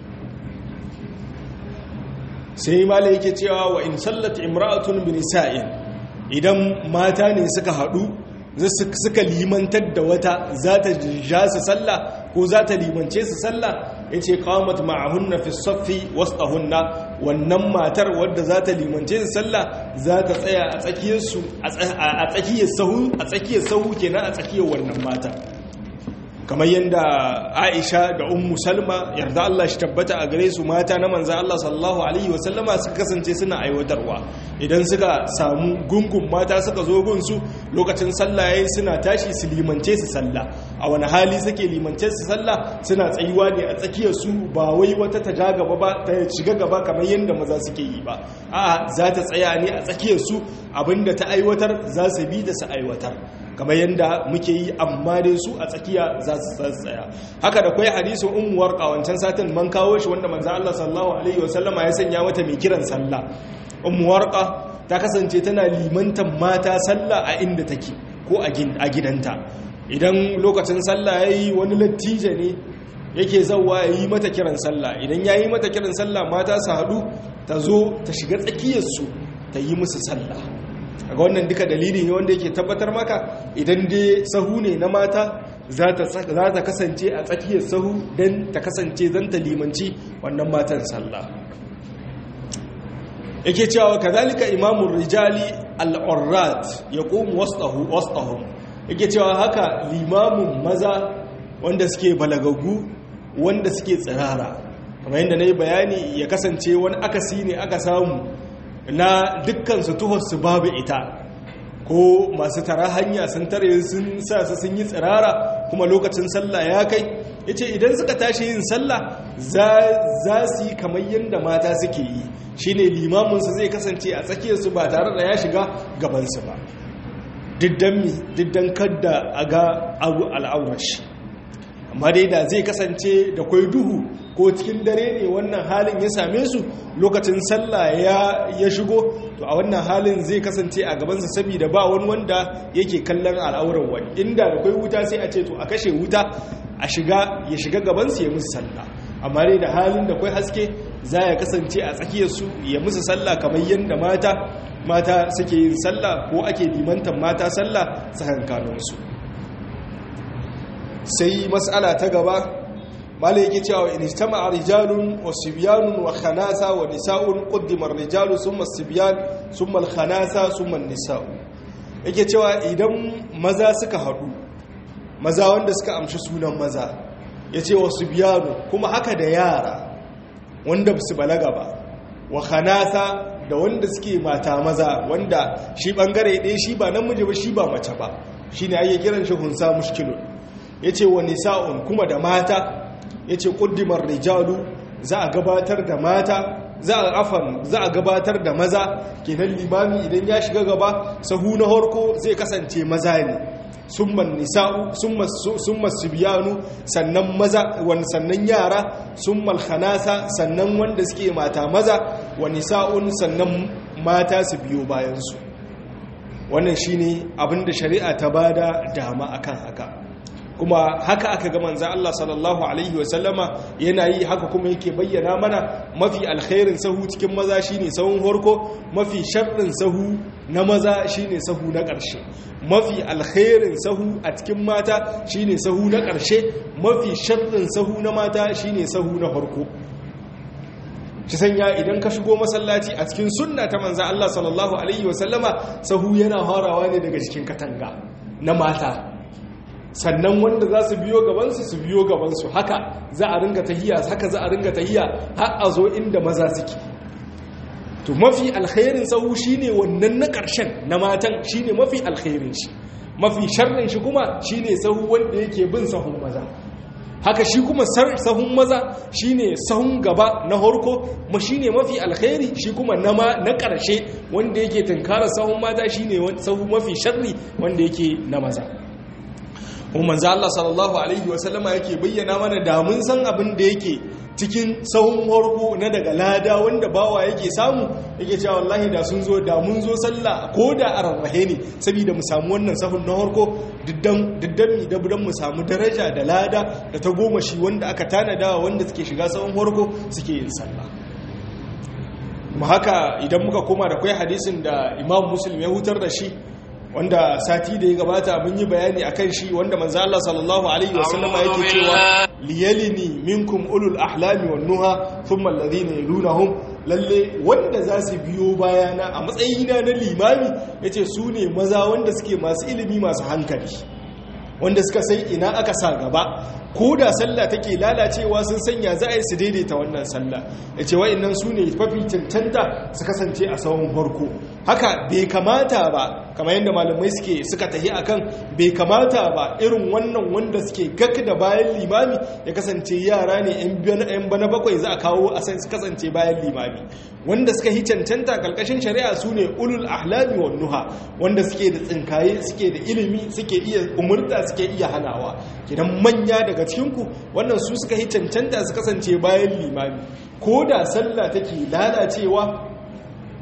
sai malai yake cewa wa in sallat imra'atun bi nisa'in idan mata ne suka hadu suka limantar da wata za ta ja su sallah ko za ta limance su sallah ya ce kawamat ma'ahunna fi saffi wasɗahunna wannan matar wadda za ta limance su sallah za ta tsaya a tsakiyarsu a tsakiyar sahu a tsakiyar sahu kenan a tsakiyar wannan mata kamar yadda Aisha da Ummu Salma yarda Allah shi tabbata a gare su mata na manzo Allah sallallahu alaihi wasallama suka kasance suna aiwatarwa idan suka samu gungun mata suka zo gunsu lokacin sallah yayin suna tashi su limance su sallah a wani hali suke limance su sallah suna tsayuwa ne a tsakiyar su ba wai wata ta ja gaba ba ta shiga gaba kamar yadda maza suke yi ba a'a za ta tsaya ne a tsakiyar su abinda ta aiwatar za su bi da su aiwatar kamar yadda muke yi amma dai su a tsakiya za su tsaya haka da kwai hadisin ummu warqa wancan satin man kawo shi wanda manzo Allah sallallahu alaihi wasallama ya sanya mata mai kiran sallah ummu warqa ta kasance tana limantan mata sallah a inda take ko a gidanta. Idan lokacin sallah yayi wani lattijo ne yake zauwa ya yi mata kiran sallah, idan ya yi mata kiran sallah mata su haɗu ta zo ta shiga tsakiyarsu ta yi musu sallah. Ga wannan duka dalili ne wanda yake tabbatar maka idan dai sahu ne na mata za ta kasance a tsakiyar sahu don ta kasance zan ta limanci wannan matan sallah. Yake cewa kazalika imamun rijali al'urrat ya ƙomu wasɗahun, yake cewa haka limamin maza wanda suke balagagu wanda suke tsirara, kamar yadda na yi bayani ya kasance wani akasi ne aka samu na dukkan su tuhorsu babu ita, ko masu tara hanya sun tare sun sa su sun yi tsirara kuma lokacin sallah ya kai. Ya ce idan suka tashi yin sallah za su yi kamar yadda mata suke yi, shi ne limaminsu zai kasance a tsakiyarsu ba tare da ya shiga gabansu ba, diddan kadda a ga abu al'aurashi. Amma dai da zai kasance da kwai duhu ko cikin dare ne wannan halin ya same su lokacin sallah ya shigo, to a wannan halin zai kasance a gabansa saboda ba wani wanda yake kallon al'auran wani. Inda da kwai wuta sai a ce to a kashe wuta a shiga ya shiga gabansu ya musu sallah, amma dai da halin da kwai haske za ya kasance a tsakiyarsu ya musu sallah kamar yadda mata mata suke yin sallah ko ake limantan mata sallah tsakankaninsu. Sai mas'ala ta gaba malai yake cewa in ijtama'a rijalun wa sibyanun wa khanasa wa nisa'un qaddima ar-rijalu thumma as-sibyan thumma al-khanasa thumma an-nisa'u. Yake cewa idan maza suka hadu, maza wanda suka amshi sunan maza, yace wa sibyanu kuma haka da yara wanda ba su balaga ba, wa khanasa da wanda suke mata maza wanda shi bangare ɗaya shi ba namiji ba shi ba mace ba, shine ake kiran shi hunsa mushkilun. Ya ce wa nisa'un kuma da mata, ya ce ƙuddimar rijalu za a gabatar da mata, za a afan za a gabatar da maza, kenan limami idan ya shiga gaba sahu na harko zai kasance maza ne, summan nisa'u summan sibiyanu sannan maza wani sannan yara, summal khanasa sannan wanda suke mata maza, wa nisa'un sannan mata su biyo bayansu. Wannan shine abinda shari'a ta bada dama akan haka, kuma haka aka ga manzo Allah sallallahu alaihi wasallama yana yi, haka kuma yake bayyana mana mafi alkhairin sahu cikin maza shine sahun farko, mafi sharrin sahu na maza shine sahu na ƙarshe, mafi alkhairin sahu a cikin mata shine sahu na ƙarshe, mafi sharrin sahu na mata shine sahu na farko. Shi sanya idan ka shigo masallaci a cikin sunna ta manzo Allah sallallahu alaihi wasallama sahu yana harawa ne daga cikin katanga na mata, sannan wanda za su biyo gabansu su biyo gabansu, haka za a ringa tahiya, haka za a ringa tahiya har a zo inda maza suke. To mafi alkhairin sahu shine wannan na ƙarshen na matan, shine mafi alkhairin shi, mafi sharrin shi kuma shine sahu wanda yake bin sahun maza. Haka shi kuma sahun maza shine sahun gaba na harko, ma shine mafi alkhairi, shi kuma na na ƙarshe wanda yake tunkarar sahun mata shine sahu mafi sharri wanda yake na maza. Kuma manzo Allah sallallahu alaihi wasallama yake bayyana mana da mun san abin da yake cikin sahun harko na daga lada wanda bawa yake samu, yake cewa wallahi da sun zo da mun zo sallah ko da a rarrahe ne saboda mu samu wannan sahun na harko, diddan diddan mi da budan mu samu daraja da lada da ta goma shi wanda aka tanada wanda suke shiga sahun harko suke yin sallah. Kuma haka idan muka koma da kai hadisin da Imam Muslim ya hutar da shi, wanda sati da ya gabata mun yi bayani akan shi, wanda manzo Allah sallallahu alaihi wasallam yake cewa liyalini minkum ulul ahlami wan nuha thumma alladhina yalunhum, lalle wanda za su biyo bayana a matsayina na limami yace su ne maza wanda suke masu ilimi masu hankali, wanda suka san ina aka sa gaba, ko da sallah take lalacewa sun sanya za a yi su daidaita wannan sallah. Ya ce wa'innan su ne fafi cancanta su kasance a tsawon farko. Haka bai kamata ba, kamar yadda malamai suke suka tahi akan bai kamata ba irin wannan wanda suke gak da bayan limami ya kasance yara ne yan bana bakwai za a kawo a sai su kasance bayan limami. Wanda suka yi cancanta kalkashin shari'a su ne ulul ahlami wan nuha, wanda suke da tsinkaye, suke da ilimi, suke iya umurta, suke iya hanawa. Kidan manya daga cikinku wannan su suka yi cancanta su kasance bayan limami, ko da sallah take lalacewa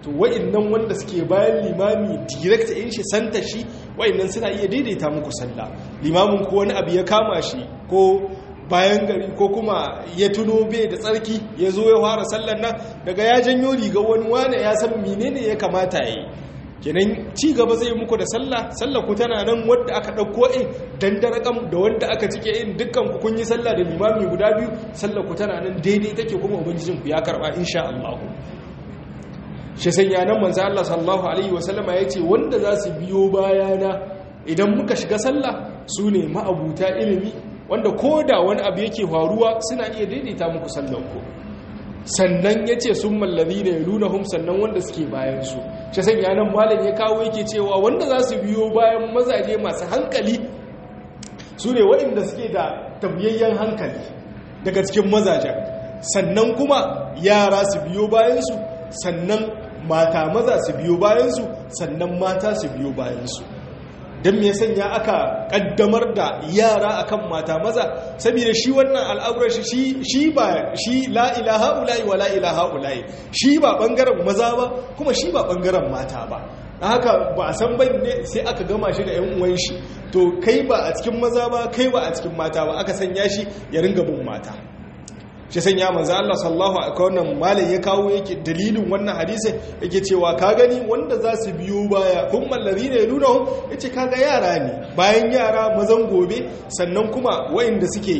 to wa'annan wanda suke bayan limami direct in shi santa shi wa'annan suna iya daidaita muku sallah. Limamin ko wani abu ya kama shi ko bayan gari ko kuma ya tuno bai da tsarki ya zo ya fara sallar nan daga ya janyo riga wani wane ya san menene ya kamata ya yi, kenan ci gaba zai muku da sallah. Sallah ku tana nan wadda aka ɗauko in dandarakam da wanda aka cike in dukkan ku kun yi sallah da limami guda biyu, sallah ku tana nan daidai take kuma ubangijin ku ya karba insha Allah. Shi sanya nan manzo Allah sallallahu alaihi wasallama yace wanda za su biyo bayana idan muka shiga sallah sune ma'abuta ilimi wanda koda wani abu yake faruwa suna iya daidaita muku sallar ku. Sannan ya ce sun mallazi da ya nuna hum sannan wanda suke bayansu. Shi sanya nan malam ya kawo yake cewa wanda za su biyo bayan mazaje masu hankali su ne waɗanda suke da tabbiyayyen hankali daga cikin mazajen, sannan kuma yara su biyo bayansu, sannan mata maza su biyo bayansu, sannan mata su biyo bayansu. don me sanya aka kaddamar da yara akan mata maza saboda shi wannan al'aurar shi shi ba shi la ilaha ula'i wa la ilaha ula'i shi ba bangaren maza ba kuma shi ba bangaren mata ba. Haka ba a san bai ne sai aka gama shi da yan uwan shi, to kai ba a cikin maza ba kai ba a cikin mata ba, aka sanya shi ya ringa bin mata. Shi sanya manzo Allah sallallahu alaihi wasallam malai ya kawo yake dalilin wannan hadisi yake cewa ka gani wanda za su biyo baya kun mallazina yalunahum yace kaga yara ne bayan yara mazan gobe, sannan kuma wayanda suke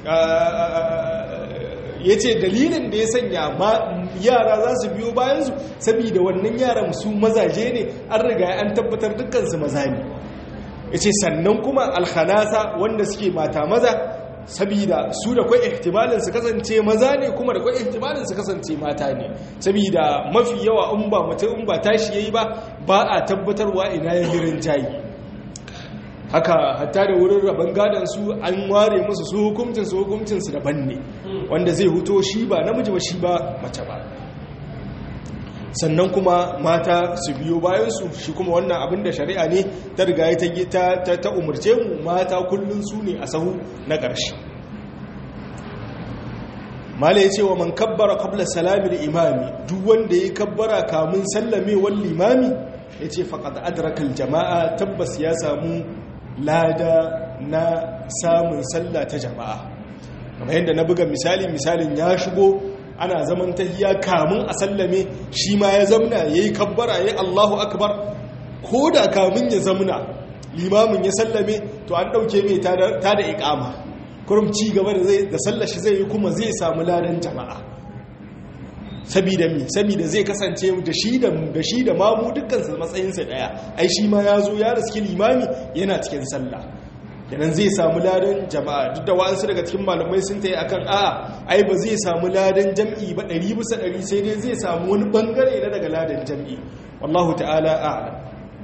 yace dalilin da ya sanya yara za su biyo bayan su saboda wannan yaran su mazaje ne, an riga an tabbatar dukkan su maza ne. Yace sannan kuma alkhanasa wanda suke mata maza sabida su da kwai ihtimalin su kasance maza ne kuma da kwai ihtimalin su kasance mata ne, sabida mafi yawa in ba mutum in ba tashi yayi ba ba a tabbatarwa ina ya hirin jayi. Haka hatta da wurin rabon gadon su an ware musu su hukuncin su hukuncin su daban ne, wanda zai huto shi ba namiji ba shi ba mace ba. Sannan kuma mata su biyo bayansu, shi kuma wannan abin da shari'a ne ta riga ta ta umarce mu, mata kullun su ne a sahu na ƙarshe. Mala ya ce wa man kabbara qabla salami da imami, duk wanda ya kabbara kamun sallamewar limami ya ce faqad adraka jama'a, tabbas ya samu lada na samun sallah ta jama'a. Kamar yadda na buga misali, misalin ya shigo ana zaman tahiyya kamun a sallame shi ma ya zamna yayi kabbara yayi Allahu akbar, ko da kamun ya zamna limamin ya sallame to an dauke mai ta da iqama, kurum ci gaba da zai da sallar shi zai yi kuma zai samu ladan jama'a. Sabida mi sabida zai kasance da shi da da shi da mamu dukkan su matsayin sa daya, ai shi ma ya zo ya riski limami yana cikin sallah, yanan zai samu ladan jama'a. Duk da wa'ansu daga cikin malamai sun tayi akan a'a ai ba zai samu ladan jam'i ba ɗari bisa ɗari, sai dai zai samu wani bangare na daga ladan jam'i, wallahu ta'ala a'lam.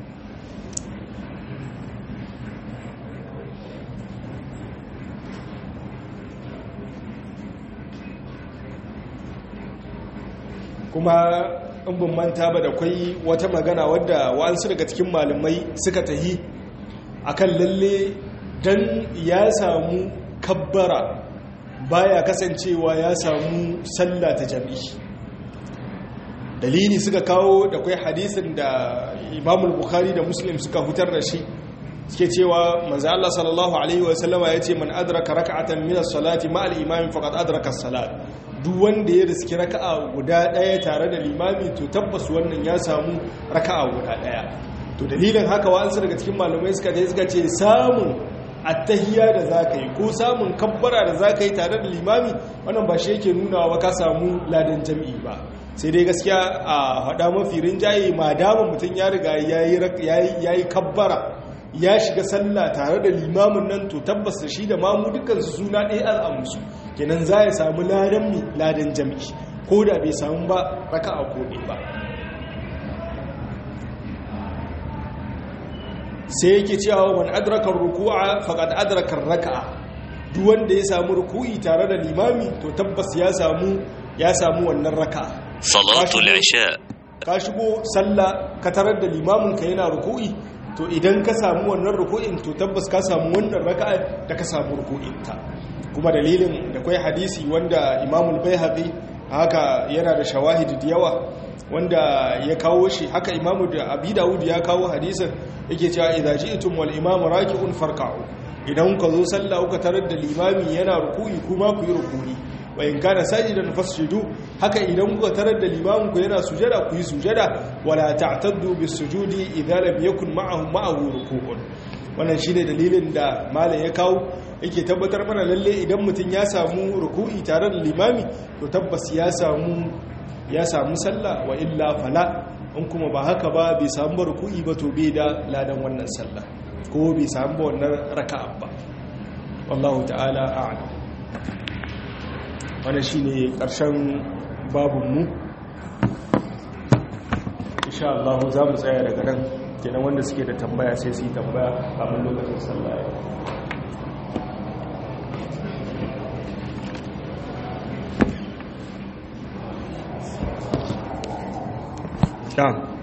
Kuma in ban manta ba da kwai wata magana wadda wa'ansu daga cikin malamai suka tahi akan lalle dan ya samu kabbara baya kasancewa ya samu sallah ta jami'i. Dalili suka kawo da kai hadisin da Imam Bukhari da Muslim suka hutar da shi, suke cewa manzo Allah sallallahu alaihi wa sallama yace man adraka rak'atan min as-salati ma al-imam faqad adraka as-salat. Duk wanda ya riski raka'a guda daya tare da limami to tabbas wannan ya samu raka'a guda daya. To dalilin haka wa'ansu daga cikin malamai suka ce suka ce samun attahiyya da zaka yi ko samun kabbara da zaka yi tare da limami wannan ba shi yake nuna wa ka samu ladan jami'i ba, sai dai gaskiya a hada mafi rinjaye ma dama mutum ya riga yayi yayi kabbara ya shiga sallah tare da limamin nan to tabbas shi da mamu dukkan su suna ɗaya al'amusu, kenan za ya samu ladan mi ladan jami'i ko da bai samu ba raka'a ko ba. Sai yake cewa wani adrakar ruku'a faqad adrakar raka'a, duk wanda ya samu ruku'i tare da limami to tabbas ya samu ya samu wannan raka'a. Salatul isha, ka shigo sallah ka tarar da limamin ka yana ruku'i, to idan ka samu wannan ruku'in to tabbas ka samu wannan raka'a da ka samu ruku'in ta. Kuma dalilin da kai hadisi wanda Imam al-Baihaqi haka yana da shawahid da yawa wanda ya kawo shi. Haka imamu da abi dawud ya kawo hadisin yake cewa idza ji'tum wal imamu raki'un farka'u, idan ka zo sallah kuka tarar da limami yana ruku'i kuma ku yi ruku'i, wa in kana sajidan fasjudu, haka idan kuka tarar da limamin ku yana sujada ku yi sujada, wala ta'taddu bis sujudi idza lam yakun ma'ahu ma'ahu ruku'un. Wannan shine dalilin da malam ya kawo yake tabbatar mana lalle idan mutum ya samu ruku'i tare da limami to tabbas ya samu ya samu sallah, wa illa fala, in kuma ba haka ba bai samu ruku'i ba to bai da ladan wannan sallah ko bai samu wannan raka'a ba. wallahu ta'ala a'lam. wannan shine karshen babun mu, insha Allah za mu tsaya daga nan kenan. wanda suke da tambaya sai su yi tambaya a lokacin sallah. Done.